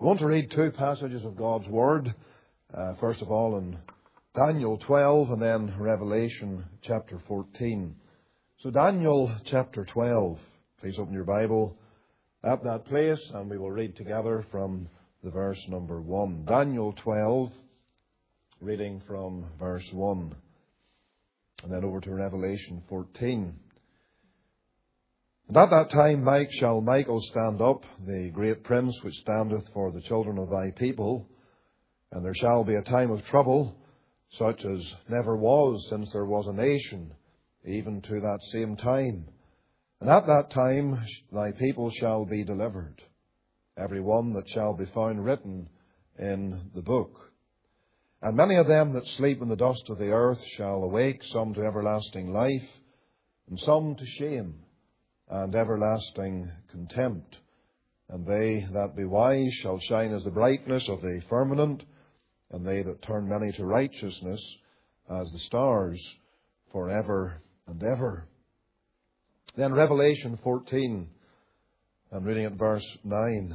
We want to read two passages of God's Word. First of all in Daniel 12 and then Revelation chapter 14. So Daniel chapter 12. Please open your Bible at that place and we will read together from the verse number 1. Daniel 12, reading from verse 1. And then over to Revelation 14. And at that time shall Michael stand up, the great prince which standeth for the children of thy people. And there shall be a time of trouble, such as never was since there was a nation, even to that same time. And at that time thy people shall be delivered, every one that shall be found written in the book. And many of them that sleep in the dust of the earth shall awake, some to everlasting life, and some to shame and everlasting contempt. And they that be wise shall shine as the brightness of the firmament, and they that turn many to righteousness as the stars forever and ever. Then Revelation 14, I'm reading at verse 9.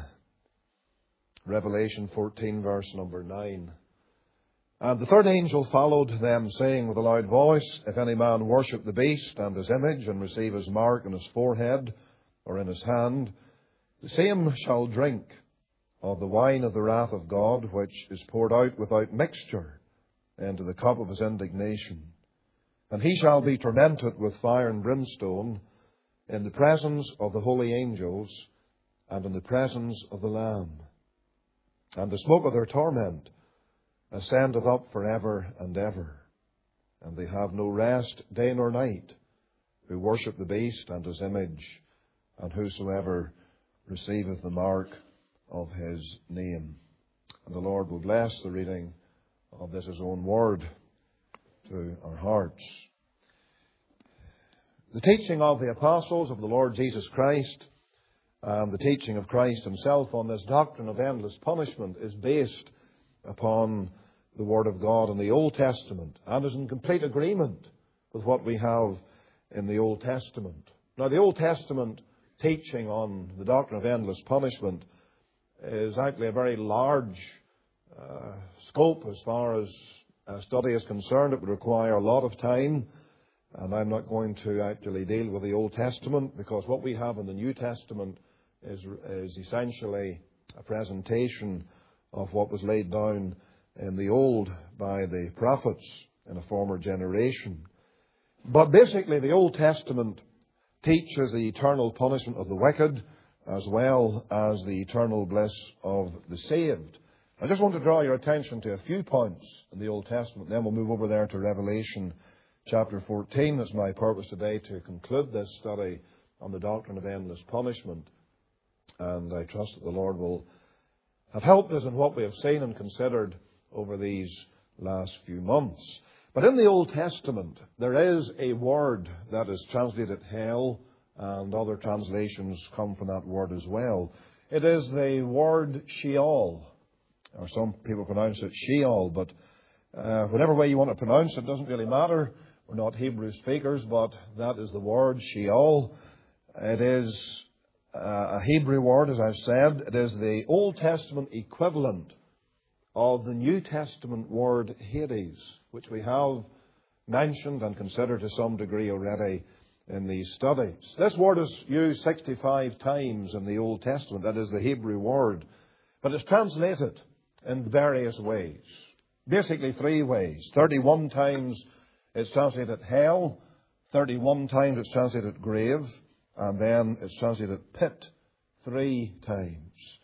Revelation 14, verse number 9. And the third angel followed them, saying with a loud voice, If any man worship the beast and his image, and receive his mark in his forehead or in his hand, the same shall drink of the wine of the wrath of God, which is poured out without mixture into the cup of his indignation. And he shall be tormented with fire and brimstone in the presence of the holy angels and in the presence of the Lamb. And the smoke of their torment ascendeth up forever and ever. And they have no rest day nor night, who worship the beast and his image, and whosoever receiveth the mark of his name. And the Lord will bless the reading of this his own word to our hearts. The teaching of the apostles of the Lord Jesus Christ and the teaching of Christ himself on this doctrine of endless punishment is based upon the Word of God in the Old Testament and is in complete agreement with what we have in the Old Testament. Now, the Old Testament teaching on the doctrine of endless punishment is actually a very large scope as far as study is concerned. It would require a lot of time, and I'm not going to actually deal with the Old Testament because what we have in the New Testament is essentially a presentation of what was laid down in the Old by the prophets in a former generation. But basically the Old Testament teaches the eternal punishment of the wicked as well as the eternal bliss of the saved. I just want to draw your attention to a few points in the Old Testament. Then we'll move over there to Revelation chapter 14. It's my purpose today to conclude this study on the doctrine of endless punishment. And I trust that the Lord will have helped us in what we have seen and considered over these last few months. But in the Old Testament, there is a word that is translated hell, and other translations come from that word as well. It is the word Sheol, or some people pronounce it Sheol, but whatever way you want to pronounce it doesn't really matter. We're not Hebrew speakers, but that is the word Sheol. It is a Hebrew word, as I've said. It is the Old Testament equivalent of the New Testament word Hades, which we have mentioned and considered to some degree already in these studies. This word is used 65 times in the Old Testament. That is the Hebrew word. But it's translated in various ways. Basically 3 ways. 31 times it's translated hell. 31 times it's translated grave. And then it's translated pit 3 times.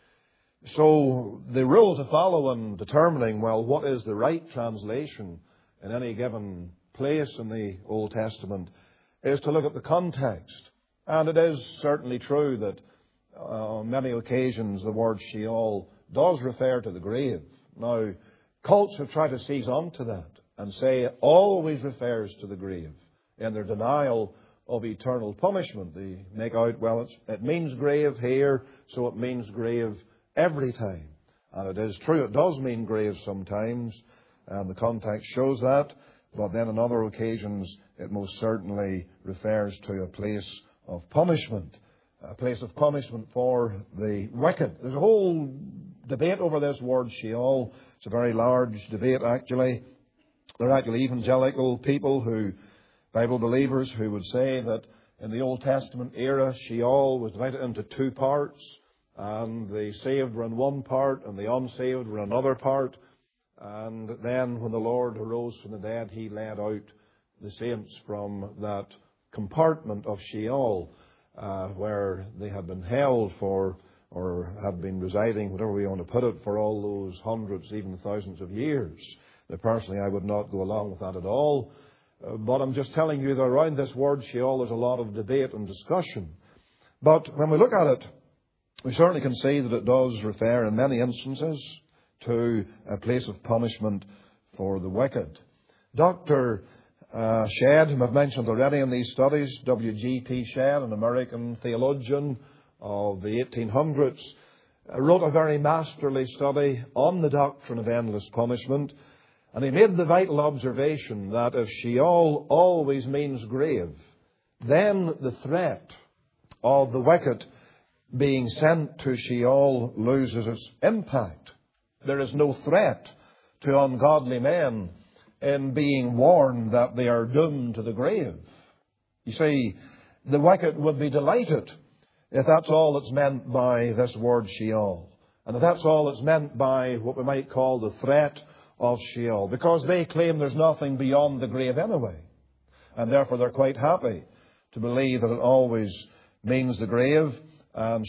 So the rule to follow in determining, what is the right translation in any given place in the Old Testament is to look at the context. And it is certainly true that on many occasions the word Sheol does refer to the grave. Now, cults have tried to seize onto that and say it always refers to the grave in their denial of eternal punishment. They make out, it means grave here, so it means grave every time. And it is true, it does mean grave sometimes, and the context shows that. But then on other occasions, it most certainly refers to a place of punishment. A place of punishment for the wicked. There's a whole debate over this word Sheol. It's a very large debate, actually. There are actually evangelical people Bible believers, who would say that in the Old Testament era, Sheol was divided into two parts, and the saved were in one part and the unsaved were in another part. And then when the Lord arose from the dead, He led out the saints from that compartment of Sheol, where they had been held for, or had been residing, whatever we want to put it, for all those hundreds, even thousands of years. Now, personally, I would not go along with that at all. But I'm just telling you that around this word Sheol there's a lot of debate and discussion. But when we look at it, we certainly can see that it does refer in many instances to a place of punishment for the wicked. Dr. Shedd, whom I've mentioned already in these studies, W.G.T. Shedd, an American theologian of the 1800s, wrote a very masterly study on the doctrine of endless punishment. And he made the vital observation that if Sheol always means grave, then the threat of the wicked being sent to Sheol loses its impact. There is no threat to ungodly men in being warned that they are doomed to the grave. You see, the wicked would be delighted if that's all that's meant by this word Sheol, and if that's all that's meant by what we might call the threat of Sheol, because they claim there's nothing beyond the grave anyway, and therefore they're quite happy to believe that it always means the grave. And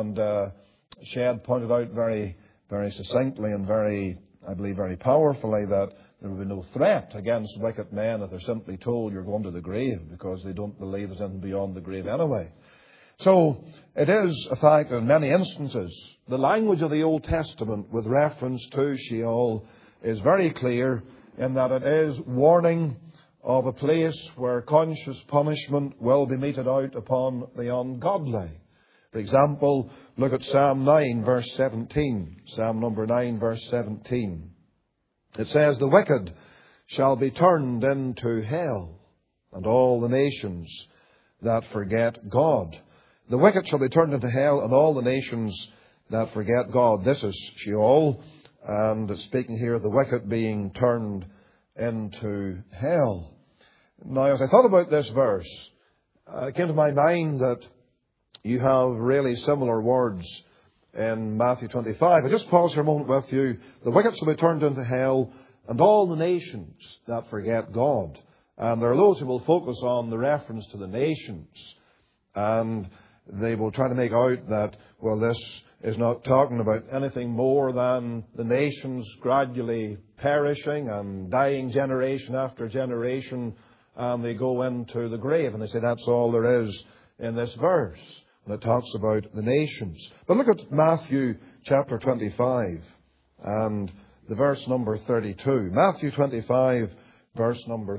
Shedd pointed out very, very succinctly and I believe very powerfully, that there will be no threat against wicked men if they're simply told you're going to the grave, because they don't believe there's anything beyond the grave anyway. So it is a fact that in many instances the language of the Old Testament with reference to Sheol is very clear, in that it is warning of a place where conscious punishment will be meted out upon the ungodly. For example, look at Psalm 9 verse 17. Psalm number 9 verse 17. It says, "The wicked shall be turned into hell, and all the nations that forget God." The wicked shall be turned into hell, and all the nations that forget God. This is Sheol. And it's speaking here of the wicked being turned into hell. Now, as I thought about this verse, it came to my mind that you have really similar words in Matthew 25. I'll just pause for a moment with you. The wicked shall be turned into hell, and all the nations that forget God. And there are those who will focus on the reference to the nations, and they will try to make out that, well, this is not talking about anything more than the nations gradually perishing and dying generation after generation, and they go into the grave. And they say that's all there is in this verse when it talks about the nations. But look at Matthew chapter 25 and the verse number 32. Matthew 25 verse number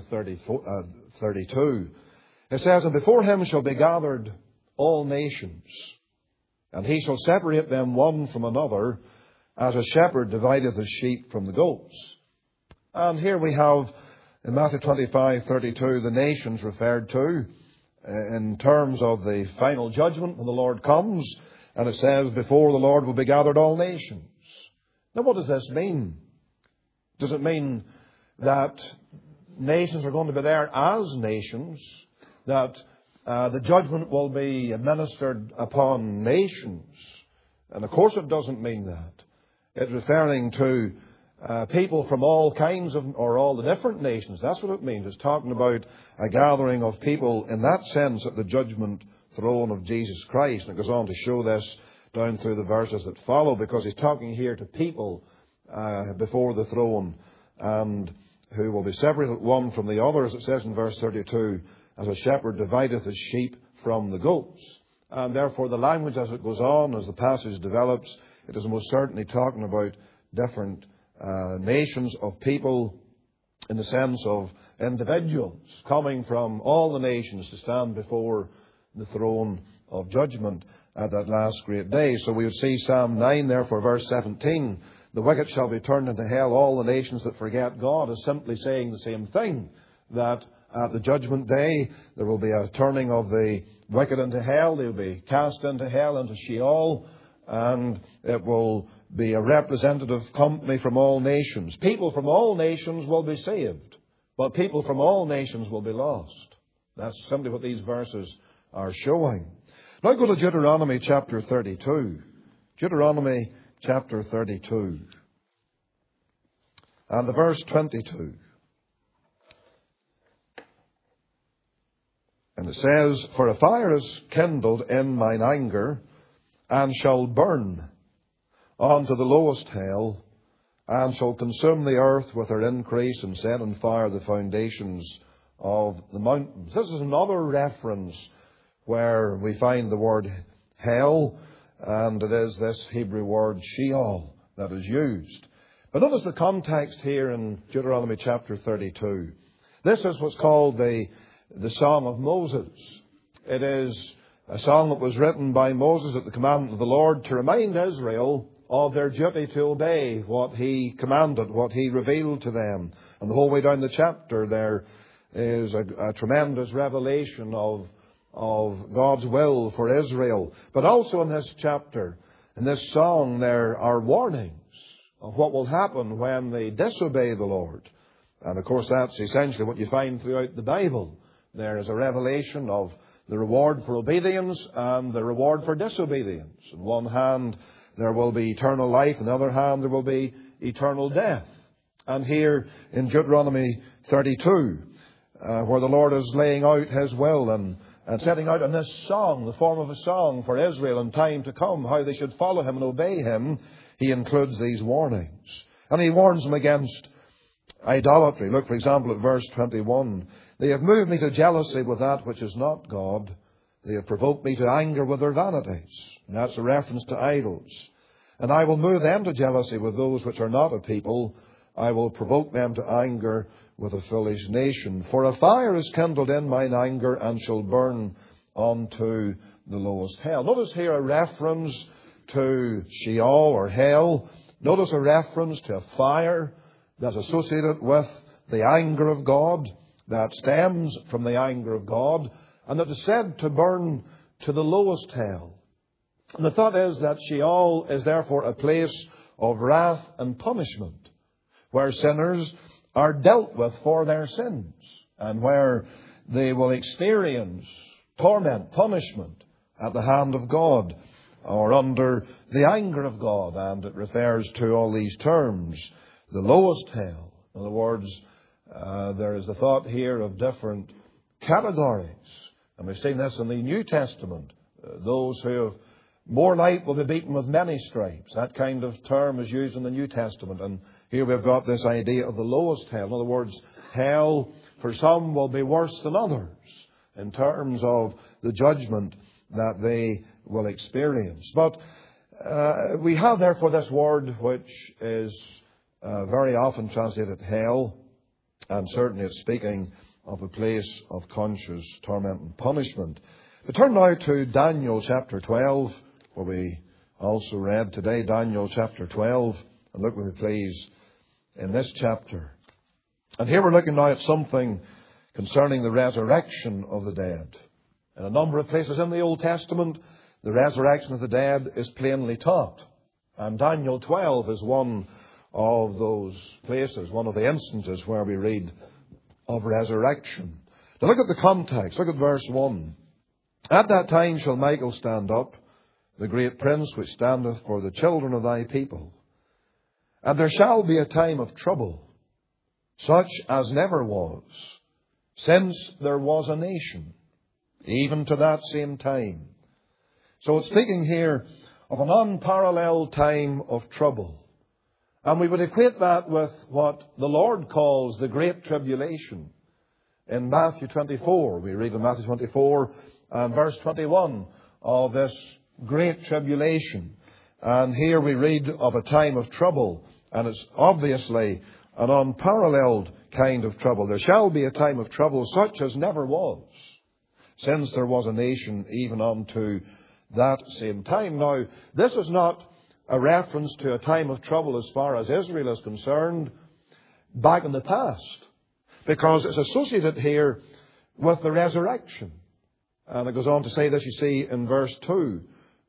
32. It says, "And before him shall be gathered all nations, and he shall separate them one from another, as a shepherd divideth the sheep from the goats." And here we have in Matthew 25:32 the nations referred to in terms of the final judgment when the Lord comes. And it says, "Before the Lord will be gathered all nations." Now, what does this mean? Does it mean that nations are going to be there as nations, that the judgment will be administered upon nations? And of course it doesn't mean that. It's referring to people from all kinds of, or all the different nations. That's what it means. It's talking about a gathering of people in that sense at the judgment throne of Jesus Christ. And it goes on to show this down through the verses that follow, because he's talking here to people before the throne, and who will be separated one from the other, as it says in verse 32, "As a shepherd divideth his sheep from the goats." And therefore the language as it goes on, as the passage develops, it is most certainly talking about different nations of people in the sense of individuals coming from all the nations to stand before the throne of judgment at that last great day. So we would see Psalm 9 therefore verse 17, "The wicked shall be turned into hell, all the nations that forget God," is simply saying the same thing, that at the judgment day there will be a turning of the wicked into hell. They will be cast into hell, into Sheol, and it will be a representative company from all nations. People from all nations will be saved, but people from all nations will be lost. That's simply what these verses are showing. Now go to Deuteronomy chapter 32. Deuteronomy chapter 32. And the verse 22. And it says, "For a fire is kindled in mine anger, and shall burn unto the lowest hell, and shall consume the earth with her increase, and set on fire the foundations of the mountains." This is another reference where we find the word hell, and it is this Hebrew word Sheol that is used. But notice the context here in Deuteronomy chapter 32. This is what's called the Song of Moses. It is a song that was written by Moses at the commandment of the Lord to remind Israel of their duty to obey what he commanded, what he revealed to them. And the whole way down the chapter there is a tremendous revelation of God's will for Israel. But also in this chapter, in this song, there are warnings of what will happen when they disobey the Lord. And of course that's essentially what you find throughout the Bible. There is a revelation of the reward for obedience and the reward for disobedience. On one hand, there will be eternal life. On the other hand, there will be eternal death. And here in Deuteronomy 32, where the Lord is laying out his will and setting out in this song, the form of a song for Israel in time to come, how they should follow him and obey him, he includes these warnings. And he warns them against idolatry. Look, for example, at verse 21. "They have moved me to jealousy with that which is not God. They have provoked me to anger with their vanities." And that's a reference to idols. "And I will move them to jealousy with those which are not a people. I will provoke them to anger with a foolish nation. For a fire is kindled in mine anger, and shall burn unto the lowest hell." Notice here a reference to Sheol or hell. Notice a reference to a fire that's associated with the anger of God, that stems from the anger of God, and that is said to burn to the lowest hell. And the thought is that Sheol is therefore a place of wrath and punishment, where sinners are dealt with for their sins, and where they will experience torment, punishment at the hand of God, or under the anger of God. And it refers to all these terms. The lowest hell. In other words, there is the thought here of different categories. And we've seen this in the New Testament. Those who have more light will be beaten with many stripes. That kind of term is used in the New Testament. And here we've got this idea of the lowest hell. In other words, hell for some will be worse than others in terms of the judgment that they will experience. But we have therefore this word which is very often translated hell, and certainly it's speaking of a place of conscious torment and punishment. But turn now to Daniel chapter 12, where we also read today, Daniel chapter 12, and look with me please in this chapter. And here we're looking now at something concerning the resurrection of the dead. In a number of places in the Old Testament, the resurrection of the dead is plainly taught. And Daniel 12 is one of those places, one of the instances where we read of resurrection. Now look at the context. Look at verse 1. "At that time shall Michael stand up, the great prince which standeth for the children of thy people. And there shall be a time of trouble, such as never was, since there was a nation, even to that same time." So it's speaking here of an unparalleled time of trouble. And we would equate that with what the Lord calls the Great Tribulation. In Matthew 24, we read in Matthew 24 and verse 21 of this Great Tribulation. And here we read of a time of trouble. And it's obviously an unparalleled kind of trouble. There shall be a time of trouble such as never was, since there was a nation even unto that same time. Now, this is not a reference to a time of trouble as far as Israel is concerned back in the past, because it's associated here with the resurrection. And it goes on to say this, you see, in verse 2,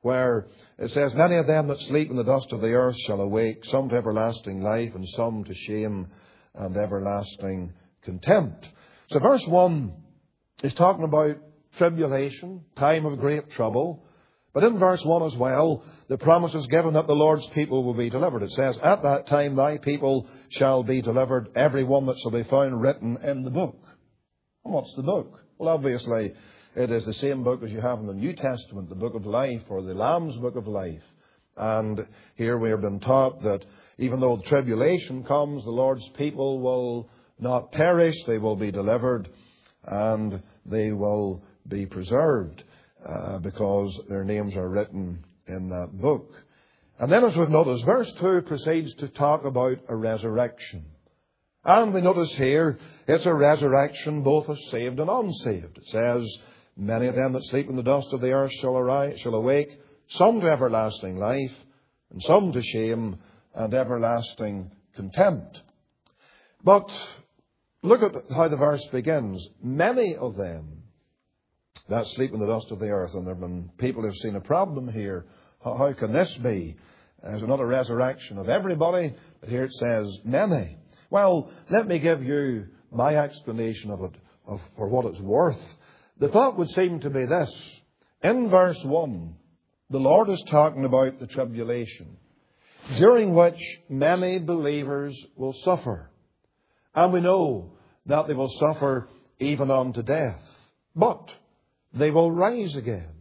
where it says, many of them that sleep in the dust of the earth shall awake, some to everlasting life and some to shame and everlasting contempt. So verse 1 is talking about tribulation, time of great trouble. But in verse 1 as well, the promise is given that the Lord's people will be delivered. It says, at that time thy people shall be delivered, every one that shall be found written in the book. And what's the book? Well, obviously, it is the same book as you have in the New Testament, the book of life, or the Lamb's book of life. And here we have been taught that even though the tribulation comes, the Lord's people will not perish, they will be delivered, and they will be preserved, because their names are written in that book. And then, as we've noticed, verse 2 proceeds to talk about a resurrection. And we notice here, it's a resurrection both of saved and unsaved. It says, many of them that sleep in the dust of the earth shall awake, some to everlasting life, and some to shame and everlasting contempt. But look at how the verse begins. Many of them that sleep in the dust of the earth. And there have been people who have seen a problem here. How can this be? Is it not a resurrection of everybody? But here it says many. Well, let me give you my explanation of it, for what it's worth. The thought would seem to be this. In verse 1, the Lord is talking about the tribulation, during which many believers will suffer. And we know that they will suffer even unto death. But they will rise again,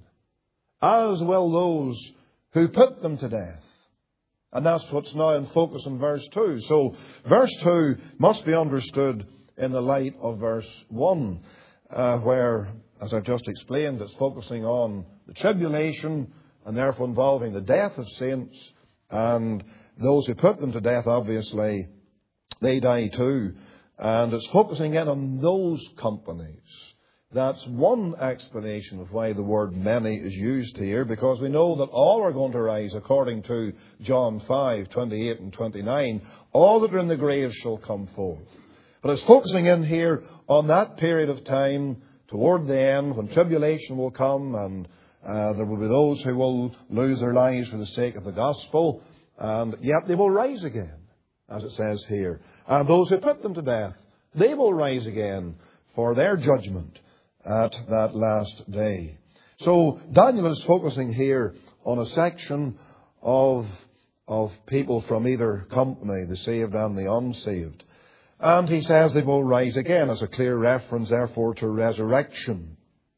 as will those who put them to death. And that's what's now in focus in verse 2. So verse 2 must be understood in the light of verse 1, where, as I've just explained, it's focusing on the tribulation and therefore involving the death of saints, and those who put them to death, obviously, they die too. And it's focusing in on those companies. That's one explanation of why the word many is used here, because we know that all are going to rise according to John 5:28 and 29. All that are in the grave shall come forth. But it's focusing in here on that period of time toward the end when tribulation will come, and there will be those who will lose their lives for the sake of the gospel, and yet they will rise again, as it says here. And those who put them to death, they will rise again for their judgment at that last day. So Daniel is focusing here on a section of people from either company, the saved and the unsaved. And he says they will rise again, as a clear reference, therefore, to resurrection.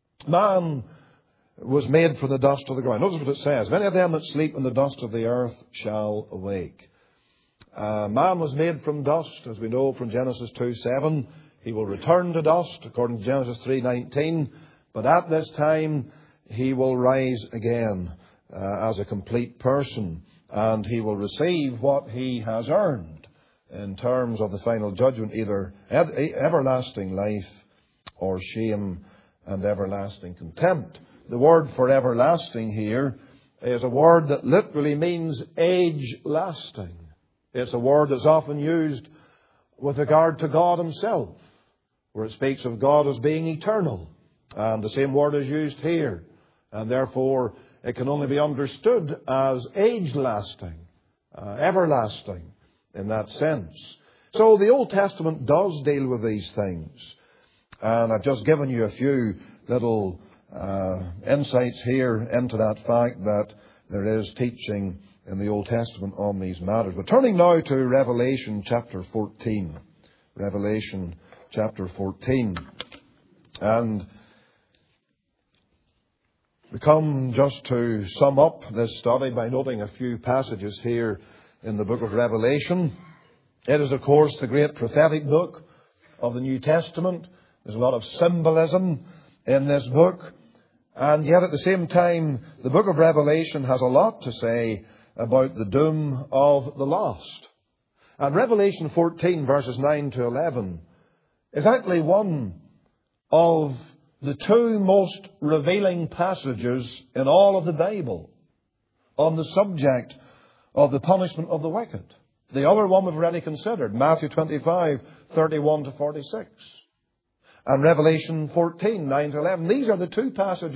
Man was made from the dust of the ground. Notice what it says. Many of them that sleep in the dust of the earth shall awake. Man was made from dust, as we know from Genesis 2:7. He will return to dust, according to Genesis 3:19. But at this time, he will rise again as a complete person. And he will receive what he has earned in terms of the final judgment, either everlasting life or shame and everlasting contempt. The word for everlasting here is a word that literally means age-lasting. It's a word that's often used with regard to God himself, where it speaks of God as being eternal. And the same word is used here. And therefore, it can only be understood as age-lasting, everlasting in that sense. So the Old Testament does deal with these things. And I've just given you a few little insights here into that fact that there is teaching in the Old Testament on these matters. But turning now to Revelation chapter 14. Revelation chapter 14. And we come just to sum up this study by noting a few passages here in the book of Revelation. It is, of course, the great prophetic book of the New Testament. There's a lot of symbolism in this book. And yet at the same time, the book of Revelation has a lot to say about the doom of the lost. And Revelation 14, verses 9 to 11, is actually one of the two most revealing passages in all of the Bible on the subject of the punishment of the wicked. The other one we've already considered, Matthew 25, 31 to 46. And Revelation 14, 9 to 11. These are the two passages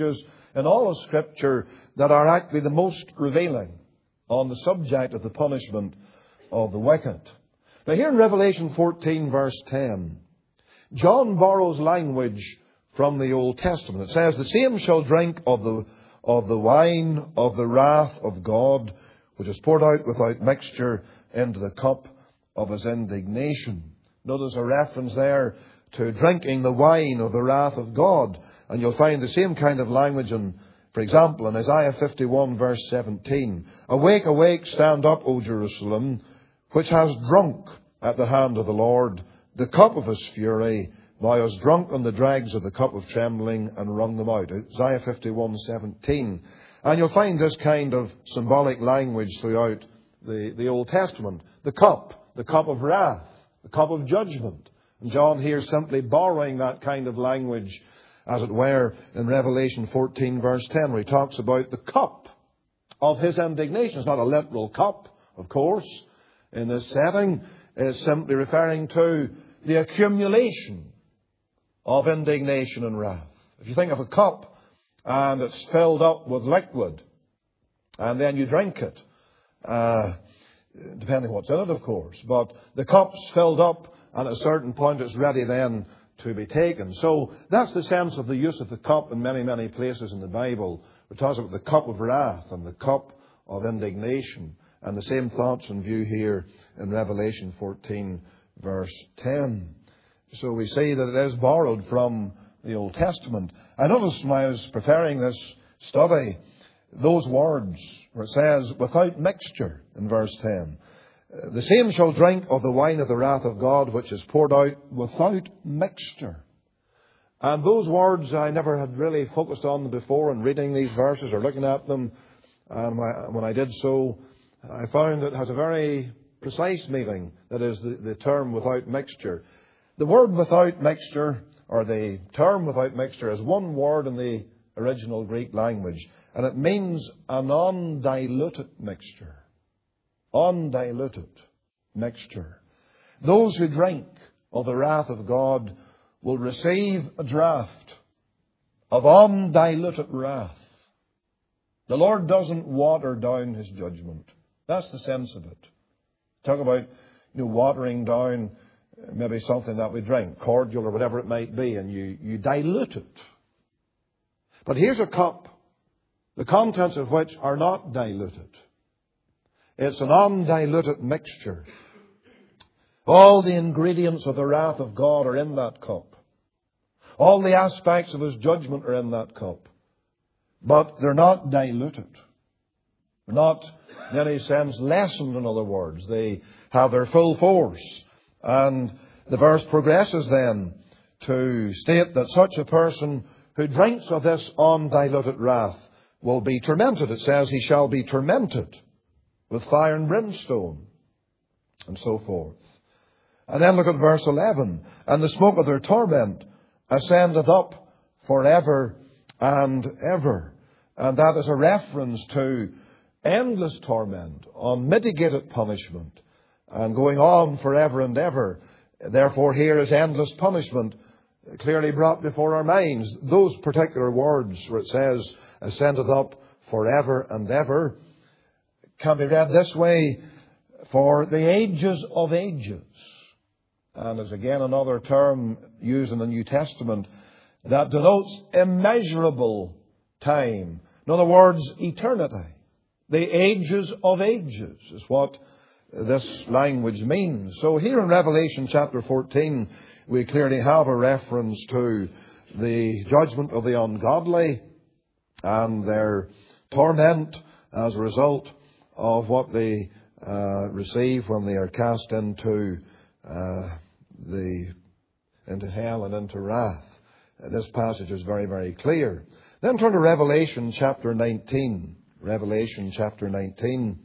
in all of Scripture that are actually the most revealing on the subject of the punishment of the wicked. Now here in Revelation 14 verse 10, John borrows language from the Old Testament. It says, "The same shall drink of the wine of the wrath of God, which is poured out without mixture into the cup of his indignation." Notice a reference there to drinking the wine of the wrath of God. And you'll find the same kind of language for example, in Isaiah 51 verse 17. "Awake, awake, stand up, O Jerusalem, which has drunk at the hand of the Lord the cup of his fury. Thou hast drunk on the dregs of the cup of trembling and wrung them out." Isaiah 51:17. And you'll find this kind of symbolic language throughout the Old Testament. The cup of wrath, the cup of judgment. And John here simply borrowing that kind of language, as it were, in Revelation 14 verse 10, where he talks about the cup of his indignation. It's not a literal cup, of course, in this setting. It's simply referring to the accumulation of indignation and wrath. If you think of a cup and it's filled up with liquid, and then you drink it, depending what's in it, of course, but the cup's filled up, and at a certain point it's ready then to be taken. So that's the sense of the use of the cup in many, many places in the Bible. It talks about the cup of wrath and the cup of indignation, and the same thoughts in view here in Revelation 14 verse 10. So we see that it is borrowed from the Old Testament. I noticed when I was preparing this study, those words where it says, "without mixture," in verse 10. "The same shall drink of the wine of the wrath of God, which is poured out without mixture." And those words I never had really focused on before in reading these verses or looking at them. And when I did so, I found it has a very precise meaning. That is the term "without mixture." The word "without mixture," or the term "without mixture," is one word in the original Greek language. And it means an undiluted mixture. Undiluted mixture. Those who drink of the wrath of God will receive a draught of undiluted wrath. The Lord doesn't water down his judgment. That's the sense of it. Talk about watering down maybe something that we drink, cordial or whatever it might be, and you dilute it. But here's a cup, the contents of which are not diluted. It's an undiluted mixture. All the ingredients of the wrath of God are in that cup. All the aspects of his judgment are in that cup. But they're not diluted. They're not, in any sense, lessened, in other words. They have their full force. And the verse progresses then to state that such a person who drinks of this undiluted wrath will be tormented. It says he shall be tormented with fire and brimstone, and so forth. And then look at verse 11. "And the smoke of their torment ascendeth up forever and ever." And that is a reference to endless torment, unmitigated punishment, and going on forever and ever. Therefore, here is endless punishment clearly brought before our minds. Those particular words where it says, "ascendeth up forever and ever," can be read this way: "for the ages of ages." And is again another term used in the New Testament that denotes immeasurable time. In other words, eternity. The ages of ages is what this language means. So here in Revelation chapter 14, we clearly have a reference to the judgment of the ungodly and their torment as a result of what they receive when they are cast into hell and into wrath. This passage is very, very clear. Then turn to Revelation chapter 19. Revelation chapter 19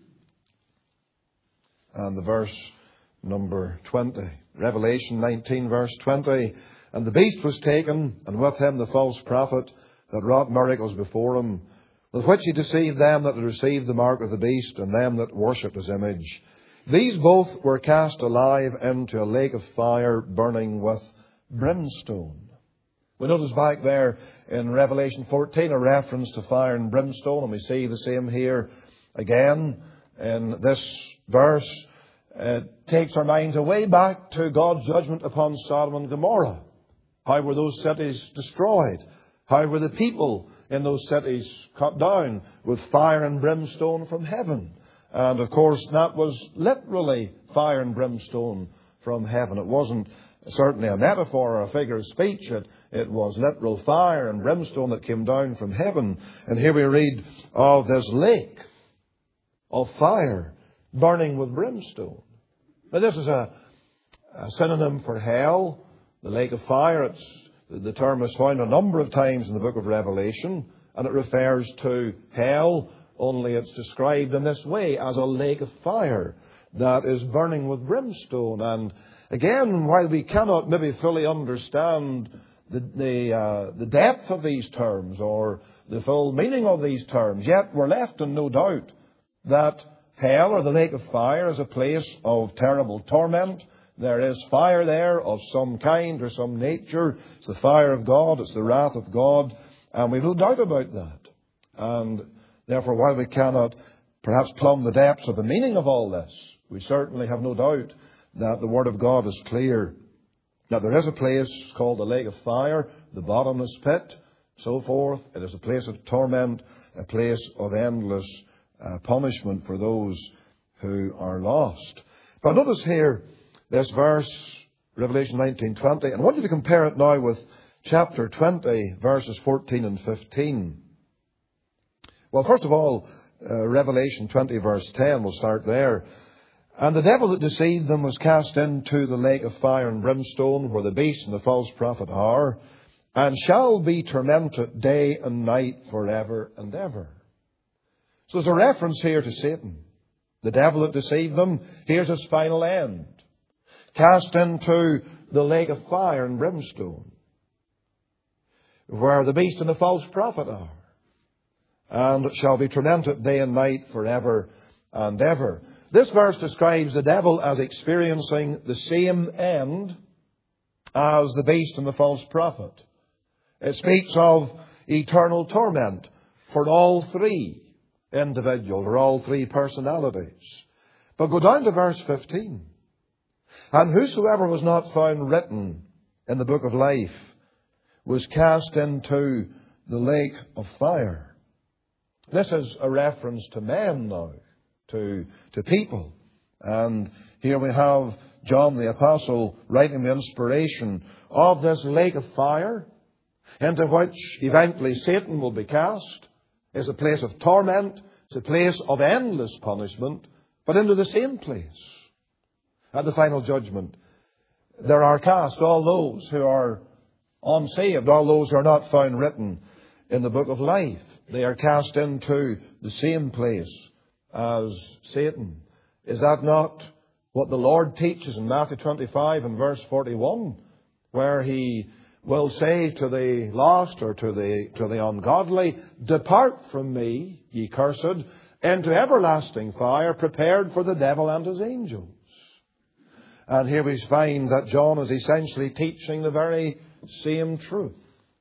and the verse number 20. Revelation 19 verse 20. "And the beast was taken, and with him the false prophet that wrought miracles before him, with which he deceived them that had received the mark of the beast, and them that worshipped his image. These both were cast alive into a lake of fire burning with brimstone." We notice back there in Revelation 14 a reference to fire and brimstone, and we see the same here again in this verse. It takes our minds away back to God's judgment upon Sodom and Gomorrah. How were those cities destroyed? How were the people in those cities cut down with fire and brimstone from heaven? And of course that was literally fire and brimstone from heaven. It wasn't certainly a metaphor or a figure of speech. It was literal fire and brimstone that came down from heaven. And here we read of this lake of fire burning with brimstone. Now this is a synonym for hell, the lake of fire. The term is found a number of times in the book of Revelation, and it refers to hell, only it's described in this way, as a lake of fire that is burning with brimstone. And again, while we cannot maybe fully understand the depth of these terms or the full meaning of these terms, yet we're left in no doubt that hell, or the lake of fire, is a place of terrible torment. There is fire there of some kind or some nature. It's the fire of God. It's the wrath of God. And we've no doubt about that. And therefore, while we cannot perhaps plumb the depths of the meaning of all this, we certainly have no doubt that the Word of God is clear. That there is a place called the lake of fire, the bottomless pit, so forth. It is a place of torment, a place of endless punishment for those who are lost. But notice here this verse, Revelation 19:20, and I want you to compare it now with chapter 20, verses 14 and 15. Well, first of all, Revelation 20, verse 10, we'll start there. And the devil that deceived them was cast into the lake of fire and brimstone, where the beast and the false prophet are, and shall be tormented day and night forever and ever. So there's a reference here to Satan. The devil that deceived them, here's his final end. Cast into the lake of fire and brimstone, where the beast and the false prophet are, and shall be tormented day and night forever and ever. This verse describes the devil as experiencing the same end as the beast and the false prophet. It speaks of eternal torment for all three individuals, or all three personalities. But go down to verse 15. And whosoever was not found written in the book of life was cast into the lake of fire. This is a reference to men now, to people. And here we have John the Apostle writing the inspiration of this lake of fire, into which eventually Satan will be cast. Is a place of torment. It's a place of endless punishment. But into the same place, at the final judgment, there are cast all those who are unsaved, all those who are not found written in the book of life. They are cast into the same place as Satan. Is that not what the Lord teaches in Matthew 25 and verse 41, where He will say to the lost or to the ungodly, "Depart from me, ye cursed, into everlasting fire prepared for the devil and his angels." And here we find that John is essentially teaching the very same truth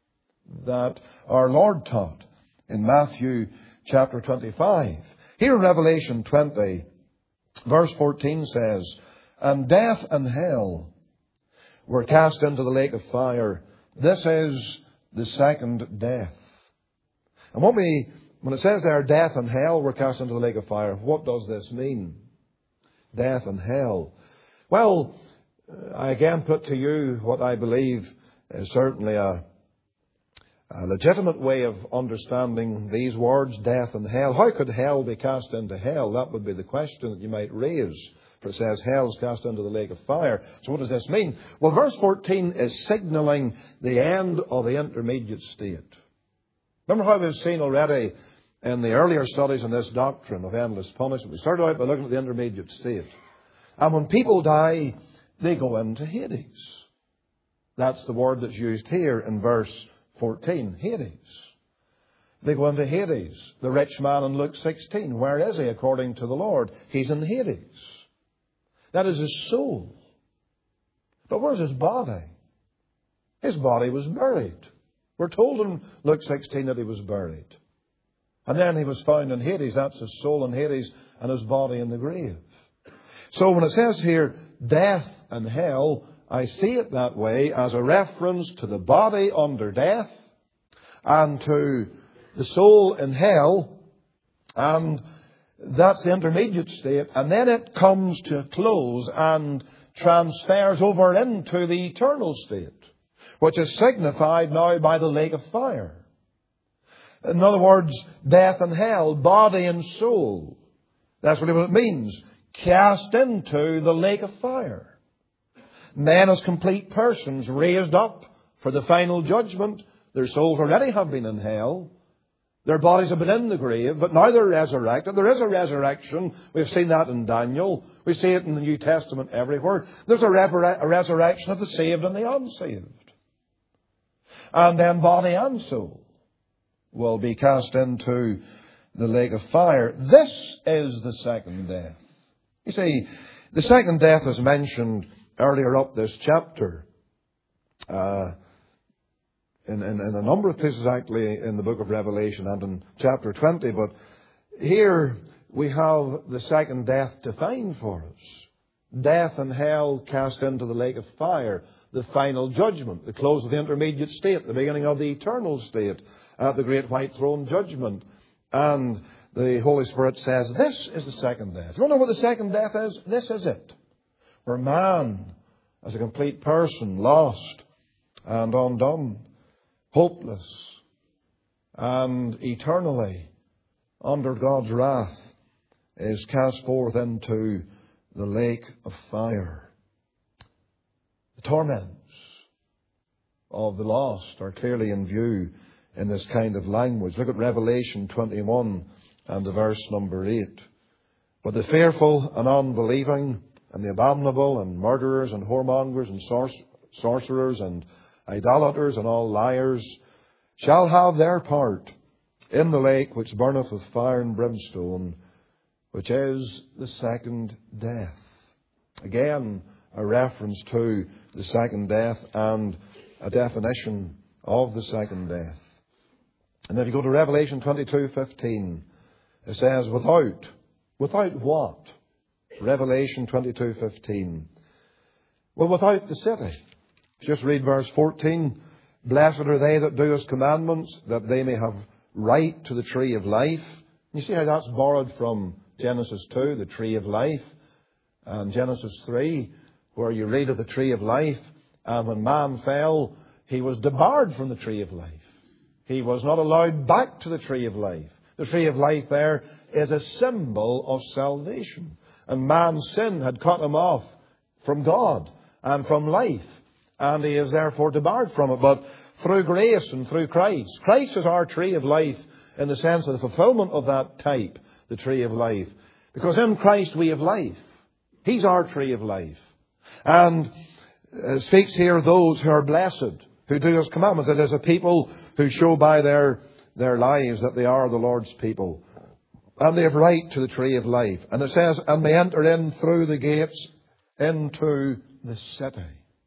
that our Lord taught in Matthew chapter 25. Here in Revelation 20, verse 14 says, "And death and hell were cast into the lake of fire. This is the second death." And when it says there, death and hell were cast into the lake of fire, what does this mean? Death and hell. Well, I again put to you what I believe is certainly a legitimate way of understanding these words, death and hell. How could hell be cast into hell? That would be the question that you might raise. For it says hell is cast into the lake of fire. So what does this mean? Well, verse 14 is signalling the end of the intermediate state. Remember how we've seen already in the earlier studies on this doctrine of endless punishment. We started out by looking at the intermediate state. And when people die, they go into Hades. That's the word that's used here in verse 14, Hades. They go into Hades. The rich man in Luke 16, where is he according to the Lord? He's in Hades. That is his soul. But where's his body? His body was buried. We're told in Luke 16 that he was buried. And then he was found in Hades. That's his soul in Hades and his body in the grave. So when it says here, death and hell, I see it that way as a reference to the body under death and to the soul in hell. And that's the intermediate state. And then it comes to a close and transfers over into the eternal state, which is signified now by the lake of fire. In other words, death and hell, body and soul. That's really what it means. Cast into the lake of fire. Men as complete persons raised up for the final judgment. Their souls already have been in hell. Their bodies have been in the grave, but now they're resurrected. There is a resurrection. We've seen that in Daniel. We see it in the New Testament everywhere. There's a resurrection of the saved and the unsaved. And then body and soul will be cast into the lake of fire. This is the second death. You see, the second death is mentioned earlier up this chapter. In a number of places actually in the book of Revelation and in chapter 20. But here we have the second death defined for us. Death and hell cast into the lake of fire. The final judgment, the close of the intermediate state, the beginning of the eternal state at the great white throne judgment. And the Holy Spirit says, this is the second death. You want to know what the second death is? This is it. Where man, as a complete person, lost and undone, hopeless and eternally under God's wrath, is cast forth into the lake of fire. The torments of the lost are clearly in view in this kind of language. Look at Revelation 21 and the verse number 8. But the fearful and unbelieving and the abominable and murderers and whoremongers and sorcerers and idolaters and all liars shall have their part in the lake which burneth with fire and brimstone, which is the second death. Again, a reference to the second death and a definition of the second death. And then if you go to Revelation 22:15, it says, without what? Revelation 22:15. Well, without the city. Just read verse 14. Blessed are they that do his commandments, that they may have right to the tree of life. You see how that's borrowed from Genesis 2, the tree of life, and Genesis 3, where you read of the tree of life. And when man fell, he was debarred from the tree of life. He was not allowed back to the tree of life. The tree of life there is a symbol of salvation. And man's sin had cut him off from God and from life. And he is therefore debarred from it. But through grace and through Christ, Christ is our tree of life in the sense of the fulfillment of that type, the tree of life. Because in Christ we have life. He's our tree of life. And it speaks here of those who are blessed, who do his commandments. It is a people who show by their lives that they are the Lord's people. And they have right to the tree of life. And it says, and they enter in through the gates into the city.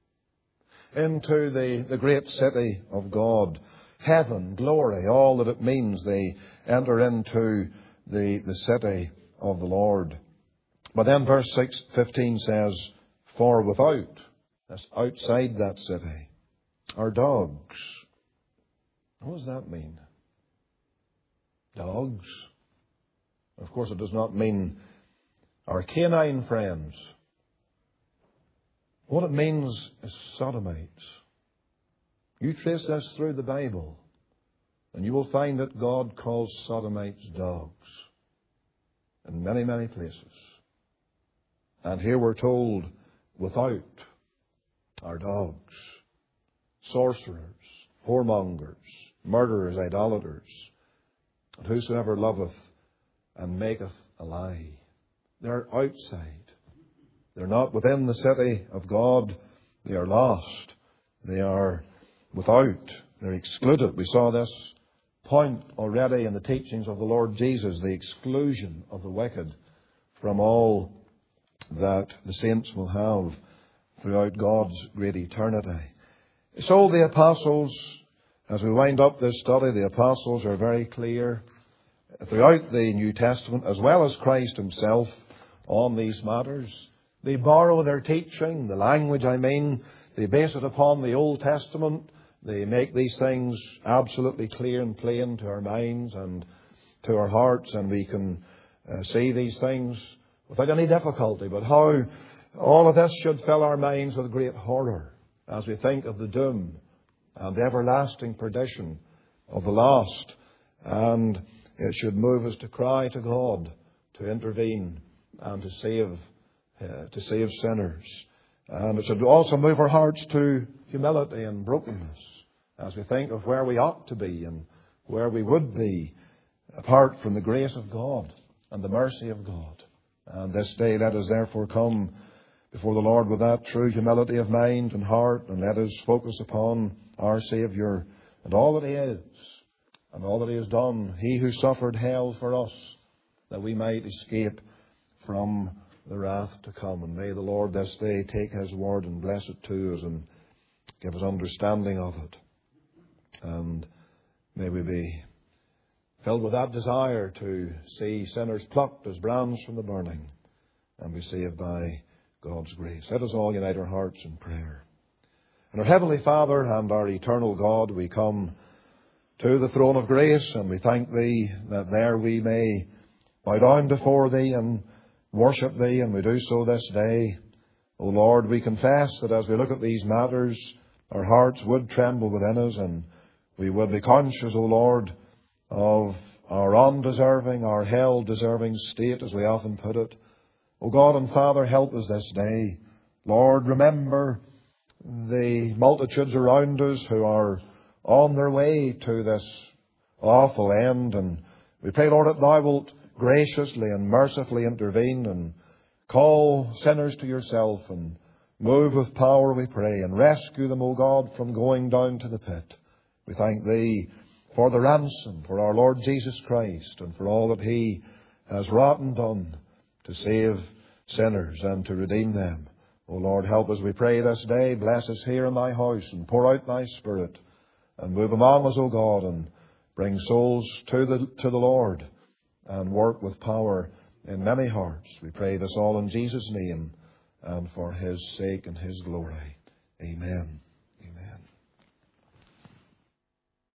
Into the great city of God. Heaven, glory, all that it means. They enter into the city of the Lord. But then verse 15 says, for without, that's outside that city, are dogs. What does that mean? Dogs? Of course, it does not mean our canine friends. What it means is sodomites. You trace this through the Bible, and you will find that God calls sodomites dogs in many, many places. And here we're told, without are dogs, sorcerers, whoremongers, murderers, idolaters, and whosoever loveth and maketh a lie. They're outside. They're not within the city of God. They are lost. They are without. They're excluded. We saw this point already in the teachings of the Lord Jesus, the exclusion of the wicked from all that the saints will have throughout God's great eternity. So the apostles, as we wind up this study, the apostles are very clear throughout the New Testament, as well as Christ himself, on these matters. They borrow their teaching, the language they base it upon the Old Testament. They make these things absolutely clear and plain to our minds and to our hearts, and we can see these things without any difficulty. But how all of this should fill our minds with great horror as we think of the doom and the everlasting perdition of the lost. And it should move us to cry to God to intervene and to save sinners. And it should also move our hearts to humility and brokenness as we think of where we ought to be and where we would be apart from the grace of God and the mercy of God. And this day let us therefore come before the Lord with that true humility of mind and heart, and let us focus upon our Saviour and all that He is and all that He has done, He who suffered hell for us, that we might escape from the wrath to come. And may the Lord this day take His word and bless it to us and give us understanding of it. And may we be filled with that desire to see sinners plucked as brands from the burning and be saved by God's grace. Let us all unite our hearts in prayer. And our Heavenly Father and our eternal God, we come to the throne of grace, and we thank Thee that there we may bow down before Thee and worship Thee, and we do so this day. O Lord, we confess that as we look at these matters, our hearts would tremble within us, and we would be conscious, O Lord, of our undeserving, our hell-deserving state, as we often put it. O God and Father, help us this day. Lord, remember the multitudes around us who are on their way to this awful end. And we pray, Lord, that Thou wilt graciously and mercifully intervene and call sinners to Yourself and move with power, we pray, and rescue them, O God, from going down to the pit. We thank Thee for the ransom, for our Lord Jesus Christ, and for all that He has wrought and done to save sinners and to redeem them. O Lord, help us, we pray, this day. Bless us here in Thy house and pour out Thy Spirit and move among us, O God, and bring souls to the Lord and work with power in many hearts. We pray this all in Jesus' name and for His sake and His glory. Amen.